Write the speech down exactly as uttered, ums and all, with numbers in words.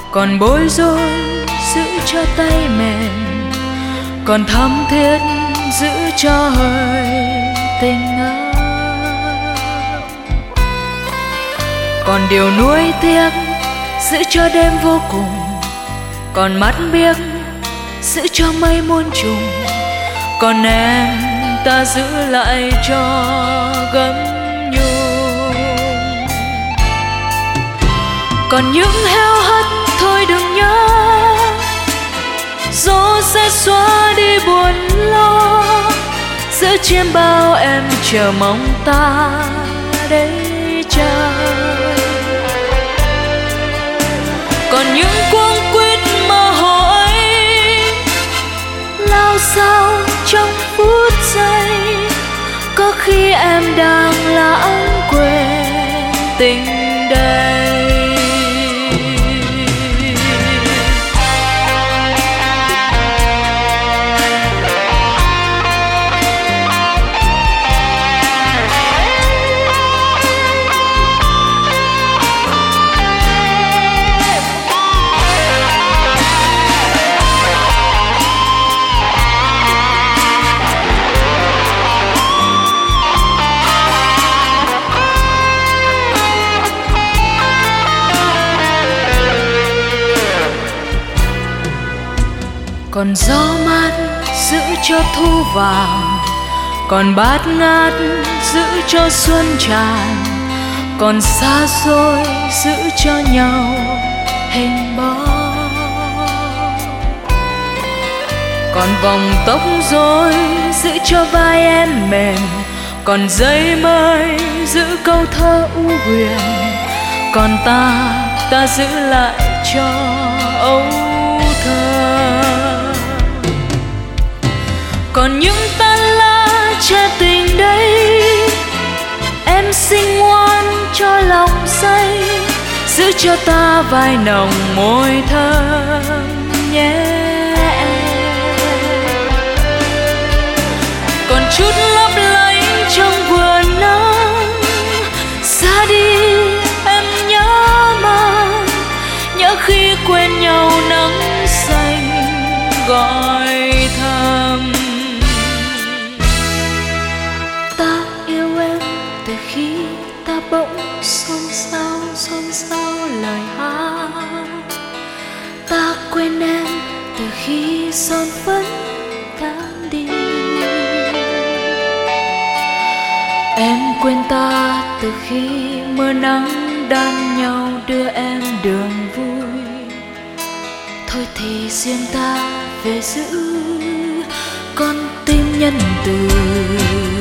còn bối rối giữ cho tay mềm, còn thắm thiết giữ cho hơi tình ấm, còn điều nuối tiếc giữ cho đêm vô cùng, còn mắt biếc giữ cho mây muôn trùng, còn em ta giữ lại cho gấm nhung. Còn những heo hắt thôi đừng nhớ, gió sẽ xóa đi buồn lo, giữa chiêm bao em chờ mong ta đây chờ. Còn những cuống quýt mơ hồ ấy lao sao trong phút giây, có khi em đang lãng quên tình đây. Còn gió mát giữ cho thu vàng, còn bát ngát giữ cho xuân tràn, còn xa xôi giữ cho nhau hình bóng, còn vòng tóc rối giữ cho vai em mềm, còn giấy mới giữ câu thơ u huyền, còn ta ta giữ lại cho âu thơ. Còn những tan lá che tình đây, em xinh ngoan cho lòng say, giữ cho ta vai nồng môi thơm nhé em. Còn chút lấp lánh trong vườn nắng, xa đi em nhớ mang, nhớ khi quên nhau nắng xanh gọi thầm. Từ khi ta bỗng xôn xao xôn xao lời hát, ta quên em từ khi son phấn tan đi. Em quên ta từ khi mưa nắng đan nhau đưa em đường vui. Thôi thì riêng ta về giữ con tim nhân từ.